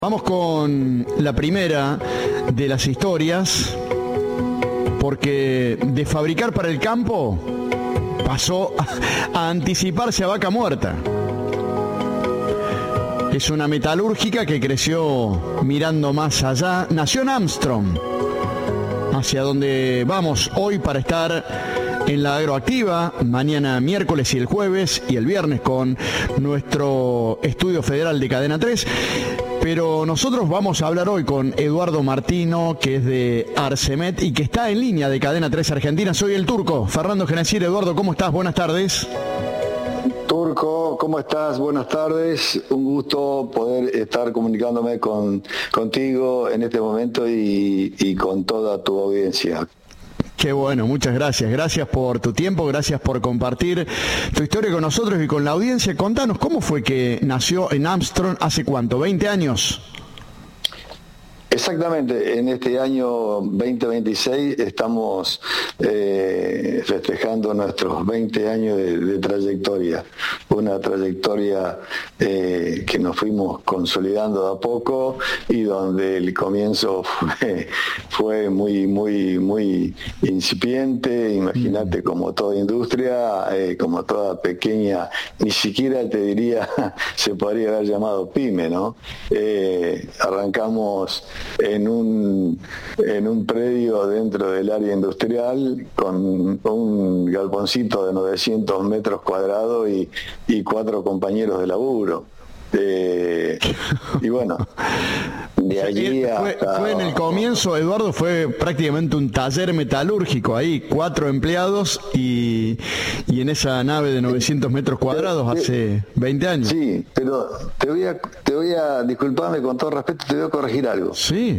Vamos con la primera de las historias, porque de fabricar para el campo pasó a anticiparse a vaca muerta. Es una metalúrgica que creció mirando más allá. Nació en Armstrong, hacia donde vamos hoy para estar en la Agroactiva, mañana miércoles y el jueves y el viernes con nuestro estudio federal de Cadena 3. Pero nosotros vamos a hablar hoy con Eduardo Martino, que es de Arcemet y que está en línea de Cadena 3 Argentina. Soy el Turco, Fernando Genesier. Eduardo, ¿cómo estás? Buenas tardes. Turco, ¿cómo estás? Buenas tardes. Un gusto poder estar comunicándome contigo en este momento y con toda tu audiencia. Qué bueno, muchas gracias. Gracias por tu tiempo, gracias por compartir tu historia con nosotros y con la audiencia. Contanos, ¿cómo fue que nació en Armstrong hace cuánto? ¿20 años? Exactamente, en este año 2026 estamos festejando nuestros 20 años de trayectoria, una trayectoria que nos fuimos consolidando de a poco y donde el comienzo fue muy incipiente. Imagínate, como toda industria, como toda pequeña, ni siquiera te diría, se podría haber llamado pyme, ¿no? Arrancamos en un predio dentro del área industrial con un galponcito de 900 metros cuadrados y 4 compañeros de laburo. Y bueno, de allí hasta... Fue en el comienzo, Eduardo, fue prácticamente un taller metalúrgico ahí, 4 empleados y en esa nave de 900 metros cuadrados hace 20 años. Sí, pero te voy a disculparme con todo respeto, te voy a corregir algo. Sí.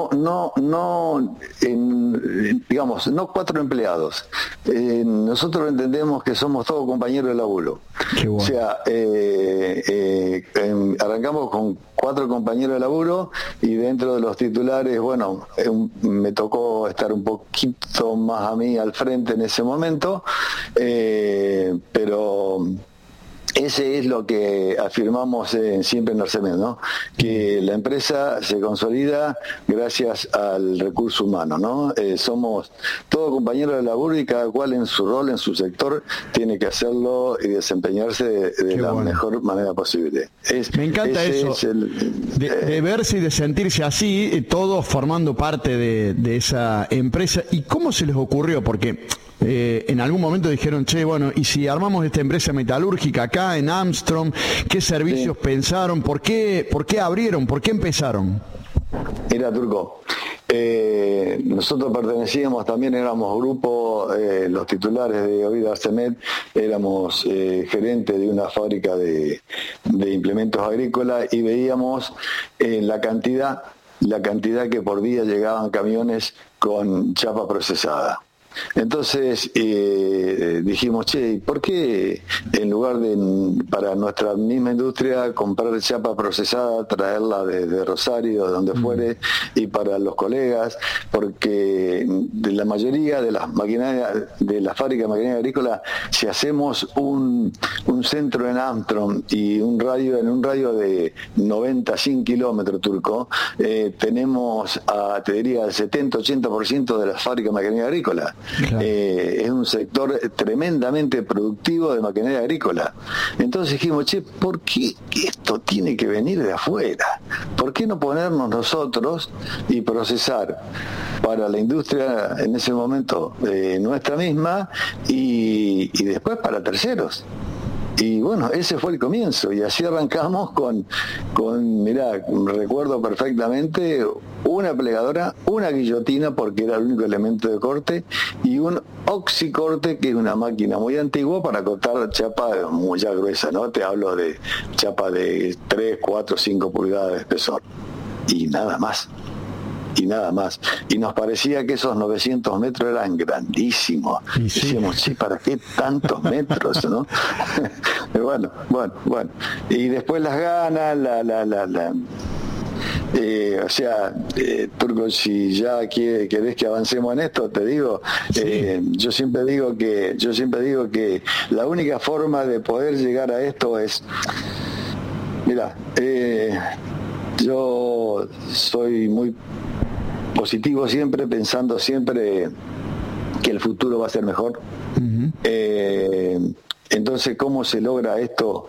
Digamos, no 4 empleados. Nosotros entendemos que somos todos compañeros de laburo. Qué bueno. O sea, arrancamos con 4 compañeros de laburo y dentro de los titulares, bueno, me tocó estar un poquito más a mí al frente en ese momento, pero ese es lo que afirmamos siempre en Arcemet, ¿no? Que la empresa se consolida gracias al recurso humano, ¿no? Somos todos compañeros de laburo y cada cual en su rol, en su sector, tiene que hacerlo y desempeñarse de la mejor manera posible. Me encanta eso, de verse y de sentirse así, todos formando parte de esa empresa. ¿Y cómo se les ocurrió? Porque en algún momento dijeron, che, bueno, ¿y si armamos esta empresa metalúrgica acá en Armstrong? ¿Qué servicios pensaron? ¿Por qué abrieron? ¿Por qué empezaron? Mira, Turco, nosotros pertenecíamos, también éramos grupo, los titulares de hoy de Arcemet, éramos gerentes de una fábrica de implementos agrícolas y veíamos la cantidad que por día llegaban camiones con chapa procesada. Entonces dijimos, che, ¿por qué en lugar de para nuestra misma industria comprar chapa procesada, traerla desde Rosario, de donde fuere, y para los colegas? Porque de la mayoría de las maquinarias, de la fábrica de maquinaria agrícola, si hacemos un centro en Armstrong y en un radio de 90-100 kilómetros, Turco, tenemos, te diría, el 70-80% de las fábricas de maquinaria agrícola. Claro. Es un sector tremendamente productivo de maquinaria agrícola. Entonces dijimos, che, ¿por qué esto tiene que venir de afuera? ¿Por qué no ponernos nosotros y procesar para la industria en ese momento nuestra misma y después para terceros? Y bueno, ese fue el comienzo, y así arrancamos con mirá, recuerdo perfectamente, una plegadora, una guillotina, porque era el único elemento de corte, y un oxicorte, que es una máquina muy antigua para cortar chapa muy ya gruesa, ¿no? Te hablo de chapa de 3, 4, 5 pulgadas de espesor, y nada más. Y nos parecía que esos 900 metros eran grandísimos. Sí. Decíamos, sí, ¿para qué tantos metros, no? Bueno. Y después las ganas, Turco, si ya querés que avancemos en esto, te digo, yo siempre digo que la única forma de poder llegar a esto es, mira, Yo soy muy positivo siempre, pensando siempre que el futuro va a ser mejor. Uh-huh. Entonces, ¿cómo se logra esto?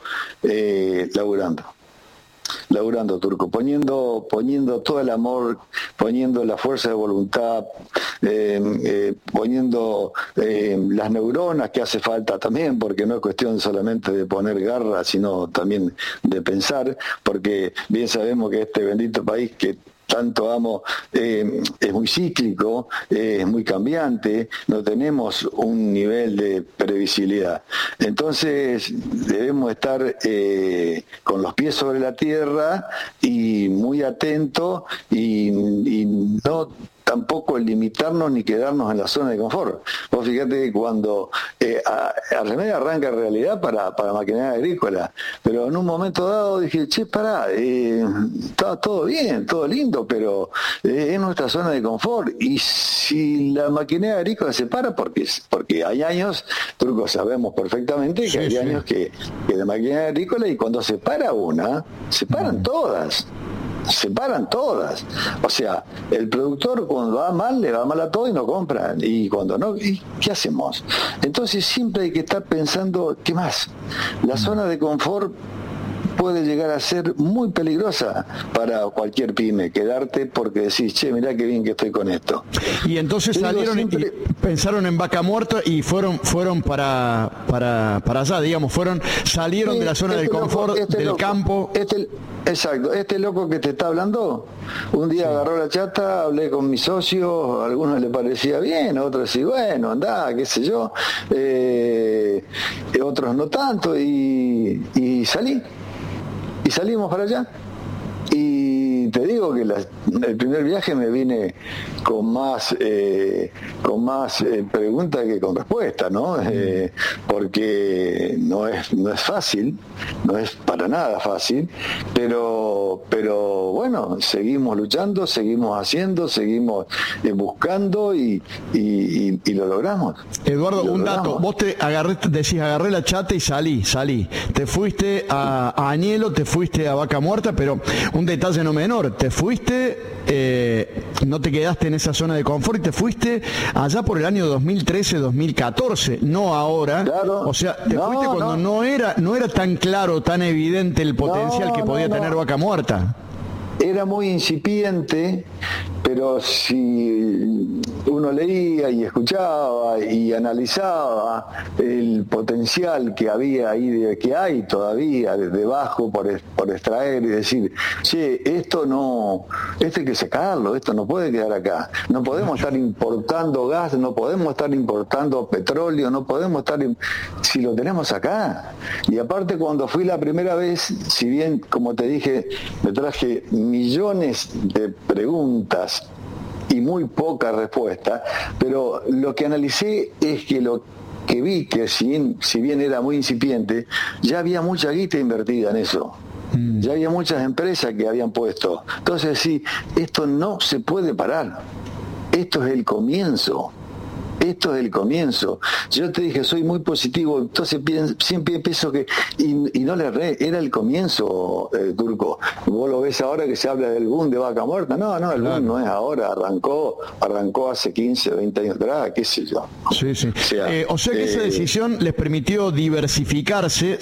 Laburando, Turco, poniendo todo el amor, poniendo la fuerza de voluntad, poniendo las neuronas que hace falta también, porque no es cuestión solamente de poner garra, sino también de pensar, porque bien sabemos que este bendito país que tanto amo, es muy cíclico, es muy cambiante, no tenemos un nivel de previsibilidad. Entonces debemos estar con los pies sobre la tierra y muy atentos y no tampoco limitarnos ni quedarnos en la zona de confort. Vos fíjate que cuando Arsemed arranca en realidad para maquinaria agrícola, pero en un momento dado dije, pará, está todo bien, todo lindo, pero es nuestra zona de confort, y si la maquinaria agrícola se para, porque hay años, Turco, sabemos perfectamente que hay años que de maquinaria agrícola, y cuando se para una, se paran todas. Se paran todas. O sea, el productor cuando va mal, le va mal a todo y no compran. Y cuando no, ¿y qué hacemos? Entonces siempre hay que estar pensando, ¿qué más? La zona de confort puede llegar a ser muy peligrosa para cualquier pyme, quedarte porque decís, mirá qué bien que estoy con esto. Y entonces salieron siempre, y pensaron en Vaca Muerta y fueron para allá, digamos, salieron de la zona del confort, del campo. Exacto, este loco que te está hablando, un día agarró la chata, hablé con mis socios, a algunos les parecía bien, a otros sí, bueno, andá, qué sé yo, otros no tanto, y salimos para allá. Y te digo que el primer viaje me vine con más preguntas que con respuestas, ¿no? Porque no es fácil, no es para nada fácil, pero bueno, seguimos luchando, seguimos haciendo, seguimos buscando y lo logramos. Eduardo, un dato, vos agarré la chata y salí, te fuiste a Añelo, te fuiste a Vaca Muerta, pero un detalle no menor, te fuiste, no te quedaste en esa zona de confort y te fuiste allá por el año 2013-2014, no ahora. Claro, o sea, te fuiste cuando no era tan claro, tan evidente el potencial que podía tener Vaca Muerta. Era muy incipiente, pero si uno leía y escuchaba y analizaba el potencial que había ahí, que hay todavía debajo por extraer y decir, esto hay que sacarlo, esto no puede quedar acá. No podemos estar importando gas, no podemos estar importando petróleo, no podemos estar, si lo tenemos acá. Y aparte, cuando fui la primera vez, si bien, como te dije, me traje millones de preguntas y muy poca respuesta, pero lo que analicé es que lo que vi, que si bien era muy incipiente, ya había mucha guita invertida en eso. Ya había muchas empresas que habían puesto. Entonces, sí, esto no se puede parar. Esto es el comienzo. Esto es el comienzo. Yo te dije, soy muy positivo, entonces siempre pienso que, y no le erré, era el comienzo, Turco. Vos lo ves ahora que se habla del boom de Vaca Muerta. No, el boom no es ahora, arrancó hace 15, 20 años atrás, qué sé yo. Sí. O sea que esa decisión les permitió diversificarse,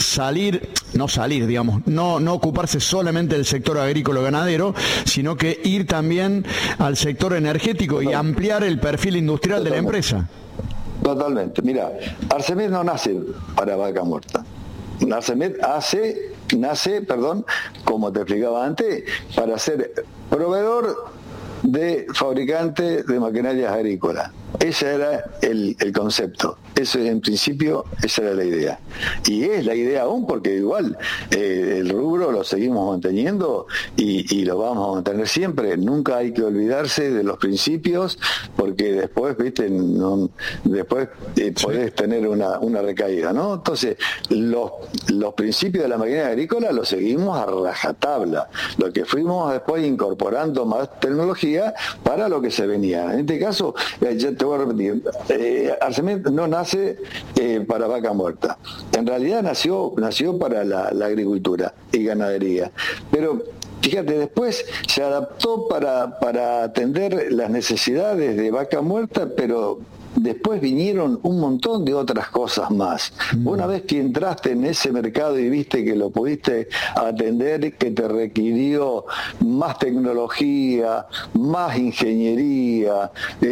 no ocuparse solamente del sector agrícola ganadero, sino que ir también al sector energético y ampliar el perfil industrial de la empresa. Totalmente. Mira, Arsemed no nace para Vaca Muerta. Arsemed nace, como te explicaba antes, para ser proveedor de fabricante de maquinarias agrícolas. Ese era el concepto. Eso en principio, esa era la idea. Y es la idea aún, porque igual el rubro lo seguimos manteniendo y lo vamos a mantener siempre. Nunca hay que olvidarse de los principios, porque después, podés tener una recaída, ¿no? Entonces, los principios de la maquinaria agrícola los seguimos a rajatabla. Lo que fuimos después incorporando más tecnología para lo que se venía. En este caso, ya te voy a repetir, Arsemed no nace para Vaca Muerta. En realidad nació para la agricultura y ganadería. Pero fíjate, después se adaptó para atender las necesidades de vaca muerta, pero después vinieron un montón de otras cosas más. Una vez que entraste en ese mercado y viste que lo pudiste atender, que te requirió más tecnología, más ingeniería,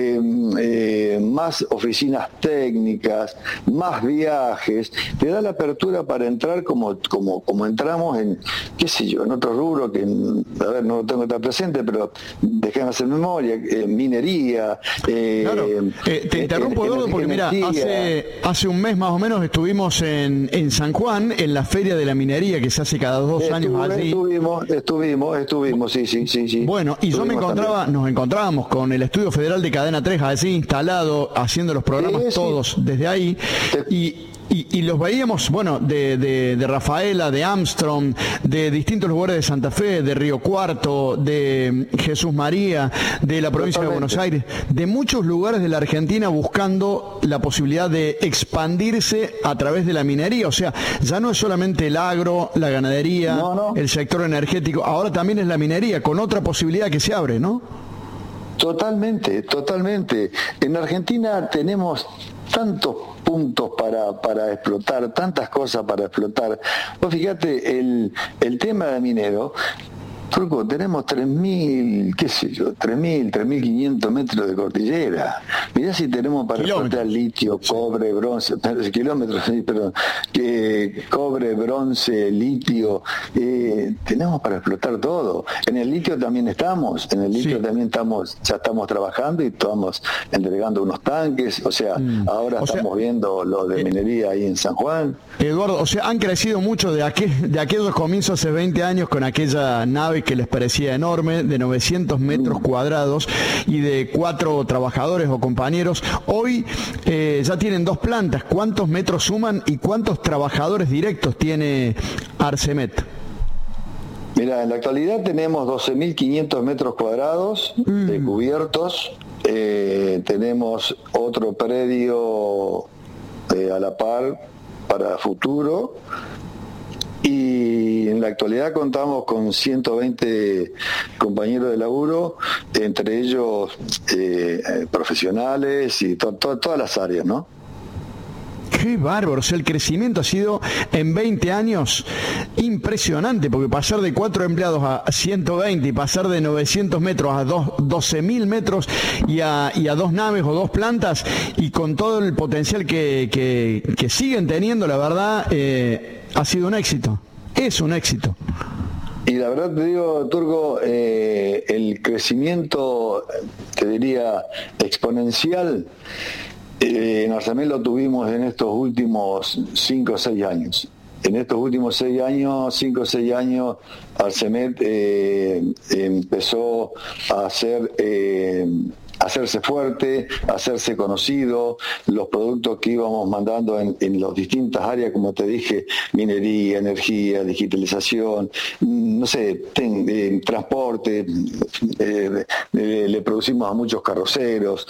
más oficinas técnicas, más viajes, te da la apertura para entrar como entramos en, qué sé yo, en otro rubro que, a ver, no lo tengo tan presente, pero déjame hacer memoria, minería. Claro. Te interrumpo, Eduardo, porque mira, hace un mes más o menos estuvimos en San Juan, en la Feria de la Minería que se hace cada 2 años allí. Estuvimos, sí. Bueno, y nos encontrábamos con el Estudio Federal de Cadena 3 allí instalado, haciendo los programas todos desde ahí, y los veíamos, bueno, de Rafaela, de Armstrong, de distintos lugares de Santa Fe, de Río Cuarto, de Jesús María, de la provincia de Buenos Aires, de muchos lugares de la Argentina buscando la posibilidad de expandirse a través de la minería. O sea, ya no es solamente el agro, la ganadería, el sector energético, ahora también es la minería, con otra posibilidad que se abre, ¿no? Totalmente. En Argentina tenemos tantos puntos para explotar, tantas cosas para explotar. Vos fíjate, el tema de minero, Turco, tenemos 3.500 metros de cordillera. Mirá si tenemos para explotar litio, cobre, bronce, kilómetros, perdón, cobre, bronce, litio, tenemos para explotar todo. En el litio también ya estamos trabajando y estamos entregando unos tanques, o sea, ahora estamos viendo lo de minería ahí en San Juan. Eduardo, o sea, han crecido mucho de aquellos comienzos hace 20 años con aquella nave que les parecía enorme, de 900 metros cuadrados y de 4 trabajadores o compañeros. Hoy ya tienen 2 plantas. ¿Cuántos metros suman y cuántos trabajadores directos tiene Arcemet? Mira, en la actualidad tenemos 12.500 metros cuadrados cubiertos. Tenemos otro predio a la par para futuro. Y en la actualidad contamos con 120 compañeros de laburo, entre ellos profesionales y todas las áreas, ¿no? Qué bárbaro, o sea, el crecimiento ha sido en 20 años impresionante, porque pasar de 4 empleados a 120 y pasar de 900 metros a 12.000 metros y a 2 naves o 2 plantas, y con todo el potencial que siguen teniendo, la verdad, ha sido un éxito, es un éxito. Y la verdad te digo, Turco, el crecimiento, te diría, exponencial, en Arcemet lo tuvimos en estos últimos 5 o 6 años. En estos últimos 5 o 6 años, Arcemet empezó a hacerse fuerte, a hacerse conocido. Los productos que íbamos mandando en las distintas áreas, como te dije, minería, energía, digitalización, no sé, transporte, le producimos a muchos carroceros,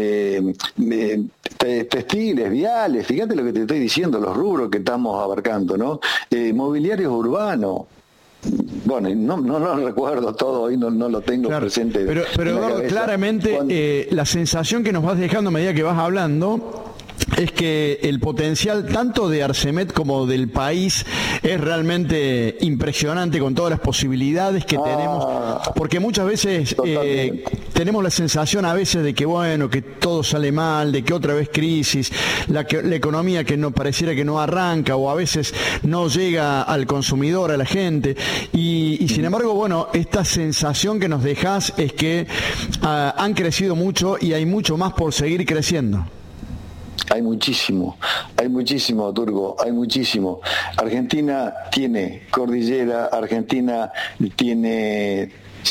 textiles, viales, fíjate lo que te estoy diciendo, los rubros que estamos abarcando, ¿no? Mobiliario urbano. Bueno, no lo recuerdo todo, hoy no lo tengo presente. Pero Eduardo, claramente la sensación que nos vas dejando a medida que vas hablando es que el potencial tanto de Arcemet como del país es realmente impresionante, con todas las posibilidades que tenemos, porque muchas veces tenemos la sensación a veces de que bueno, que todo sale mal, de que otra vez crisis, la economía que no pareciera que no arranca, o a veces no llega al consumidor, a la gente, y sin embargo, bueno, esta sensación que nos dejas es que han crecido mucho y hay mucho más por seguir creciendo. Hay muchísimo, Turco, hay muchísimo. Argentina tiene cordillera, Argentina tiene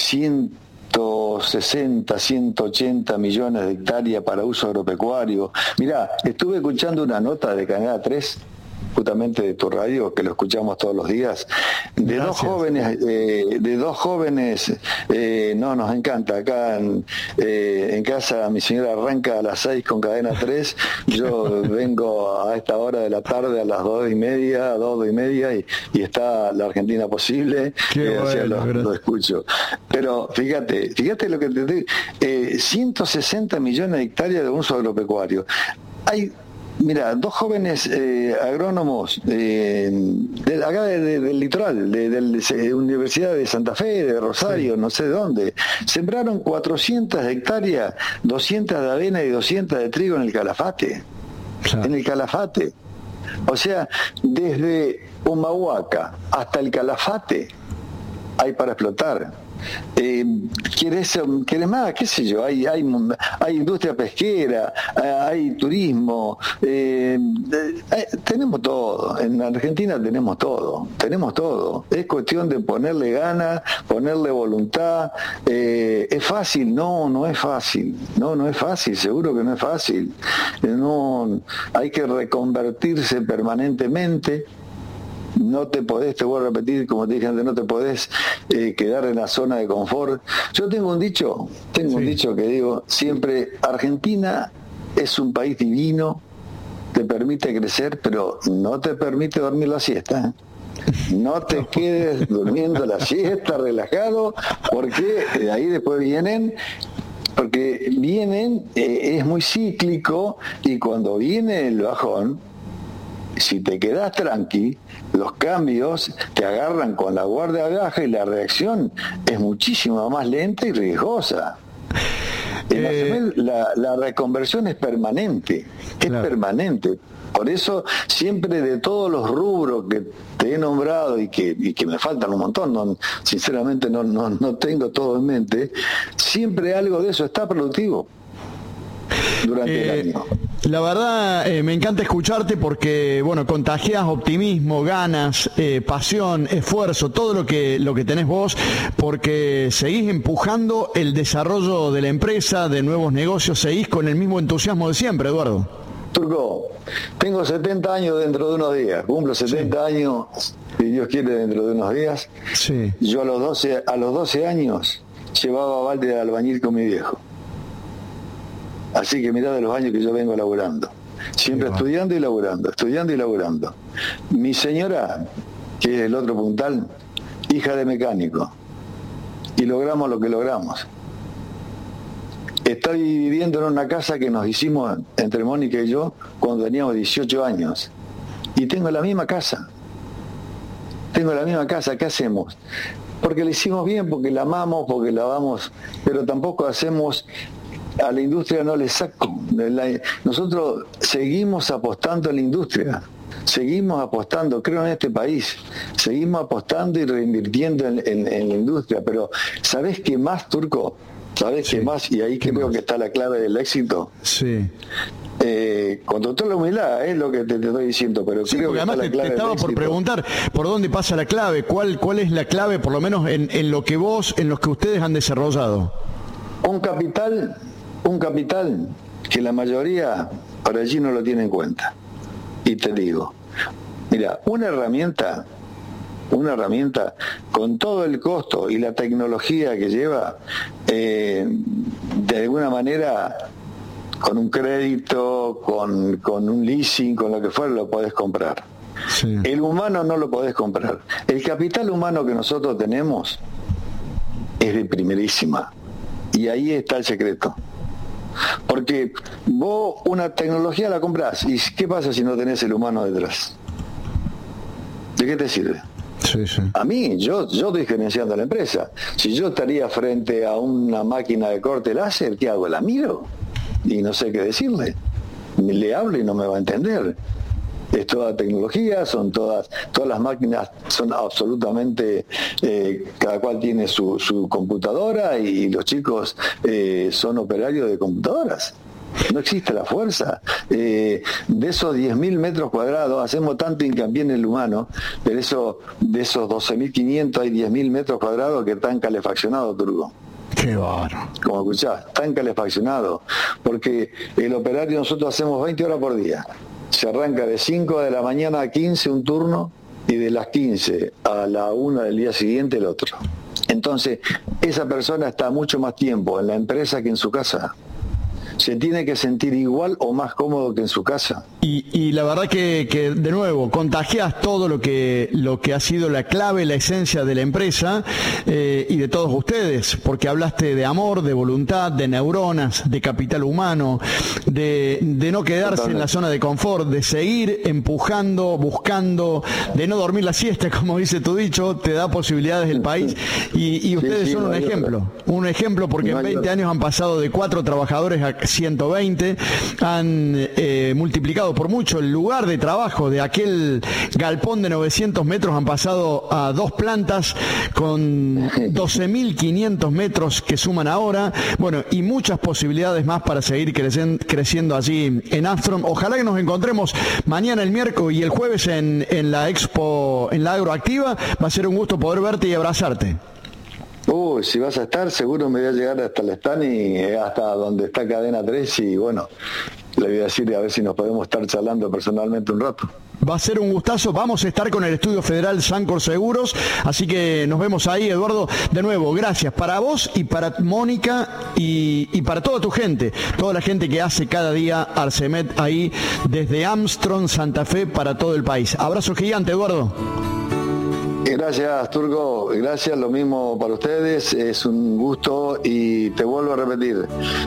160, 180 millones de hectáreas para uso agropecuario. Mirá, estuve escuchando una nota de Canal 3 justamente de tu radio, que lo escuchamos todos los días, de dos jóvenes, no, nos encanta. Acá en casa mi señora arranca a las 6 con Cadena 3, yo vengo a esta hora de la tarde a las 2:30, y está La Argentina Posible, lo escucho. Pero fíjate lo que te digo, 160 millones de hectáreas de uso agropecuario. Hay, mira, dos jóvenes agrónomos acá del litoral, de la Universidad de Santa Fe, de Rosario, no sé de dónde, sembraron 400 hectáreas, 200 de avena y 200 de trigo en el Calafate. Claro. En el Calafate. O sea, desde Humahuaca hasta el Calafate hay para explotar. ¿Quieres más? ¿Qué sé yo? Hay industria pesquera, hay turismo, tenemos todo. En Argentina tenemos todo. Es cuestión de ponerle ganas, ponerle voluntad. ¿Es fácil? No es fácil. No es fácil, seguro que no es fácil. Hay que reconvertirse permanentemente. No te podés, te voy a repetir, como te dije antes, no te podés quedar en la zona de confort. Yo tengo un dicho que digo siempre: Argentina es un país divino, te permite crecer, pero no te permite dormir la siesta. No te quedes durmiendo la siesta, relajado, porque de ahí después vienen, es muy cíclico, y cuando viene el bajón, si te quedas tranqui, los cambios te agarran con la guardia baja y la reacción es muchísimo más lenta y riesgosa. La reconversión es permanente, permanente. Por eso siempre, de todos los rubros que te he nombrado y que me faltan un montón, sinceramente no tengo todo en mente, siempre algo de eso está productivo durante el año. La verdad, me encanta escucharte porque, contagias optimismo, ganas, pasión, esfuerzo, todo lo que tenés vos, porque seguís empujando el desarrollo de la empresa, de nuevos negocios, seguís con el mismo entusiasmo de siempre, Eduardo. Turco, tengo 70 años dentro de unos días, cumplo 70 años, si Dios quiere, dentro de unos días. Sí. Yo a los 12 años llevaba balde de albañil con mi viejo. Así que mirá de los años que yo vengo laburando. Siempre estudiando y laburando. Mi señora, que es el otro puntal, hija de mecánico. Y logramos lo que logramos. Estoy viviendo en una casa que nos hicimos entre Mónica y yo cuando teníamos 18 años. Y tengo la misma casa. ¿Qué hacemos? Porque la hicimos bien, porque la amamos, porque la vamos, pero tampoco hacemos... A la industria no le saco. Nosotros seguimos apostando a la industria, seguimos apostando, creo, en este país, seguimos apostando y reinvirtiendo en la industria. Pero ¿sabés qué más, Turco? ¿Sabés qué más? Y ahí creo que está la clave del éxito. Sí. Con toda la humildad es lo que te estoy diciendo, pero creo que además te estaba por preguntar por dónde pasa la clave, cuál es la clave, por lo menos en lo que ustedes han desarrollado. Un capital que la mayoría por allí no lo tiene en cuenta. Y te digo, mira, una herramienta con todo el costo y la tecnología que lleva, de alguna manera, con un crédito, con un leasing, con lo que fuera, lo podés comprar. Sí. El humano no lo podés comprar. El capital humano que nosotros tenemos es de primerísima. Y ahí está el secreto. Porque vos una tecnología la comprás, ¿y qué pasa si no tenés el humano detrás? ¿De qué te sirve? Sí. A mí, yo estoy gerenciando la empresa. Si yo estaría frente a una máquina de corte láser, ¿qué hago? La miro y no sé qué decirle. Le hablo y no me va a entender. Es toda tecnología, son todas las máquinas son absolutamente, cada cual tiene su computadora, y los chicos son operarios de computadoras. No existe la fuerza. De esos 10.000 metros cuadrados, hacemos tanto hincapié en el humano, pero de esos 12.500 hay 10.000 metros cuadrados que están calefaccionados, Turco. Qué bárbaro. Como escuchás, están calefaccionados, porque el operario nosotros hacemos 20 horas por día. Se arranca de 5 de la mañana a 15 un turno y de las 15 a la 1 del día siguiente el otro. Entonces, esa persona está mucho más tiempo en la empresa que en su casa. Se tiene que sentir igual o más cómodo que en su casa. Y la verdad que de nuevo, contagias todo lo que ha sido la clave, la esencia de la empresa y de todos ustedes, porque hablaste de amor, de voluntad, de neuronas, de capital humano, de no quedarse en la zona de confort, de seguir empujando, buscando, de no dormir la siesta, como dice tu dicho, te da posibilidades el país y ustedes son un ejemplo porque en 20 años han pasado de 4 trabajadores a 120, han multiplicado por mucho el lugar de trabajo de aquel galpón de 900 metros, han pasado a 2 plantas con 12.500 metros que suman ahora, bueno, y muchas posibilidades más para seguir creciendo allí en Armstrong. Ojalá que nos encontremos mañana, el miércoles y el jueves en la Expo, en la Agroactiva. Va a ser un gusto poder verte y abrazarte. Si vas a estar, seguro me voy a llegar hasta el stand y hasta donde está Cadena 3 y bueno, le voy a decir a ver si nos podemos estar charlando personalmente un rato. Va a ser un gustazo, vamos a estar con el Estudio Federal Sancor Seguros, así que nos vemos ahí, Eduardo. De nuevo, gracias para vos y para Mónica y para toda tu gente, toda la gente que hace cada día Arcemet ahí desde Armstrong, Santa Fe, para todo el país. Abrazo gigante, Eduardo. Gracias, Turco, gracias, lo mismo para ustedes, es un gusto y te vuelvo a repetir,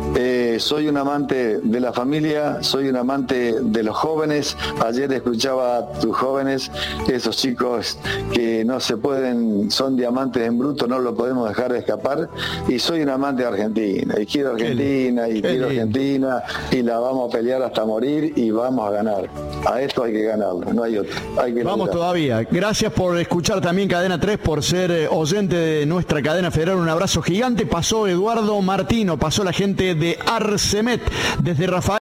soy un amante de la familia, soy un amante de los jóvenes. Ayer escuchaba a tus jóvenes, esos chicos que no se pueden, son diamantes en bruto, no lo podemos dejar de escapar, y soy un amante de Argentina, y quiero Argentina, y quiero Argentina, y la vamos a pelear hasta morir y vamos a ganar. A esto hay que ganarlo, no hay otro. Vamos todavía. Gracias por escuchar también Cadena 3, por ser oyente de nuestra cadena federal. Un abrazo gigante. Pasó Eduardo Martino, pasó la gente de Arcemet desde Rafael.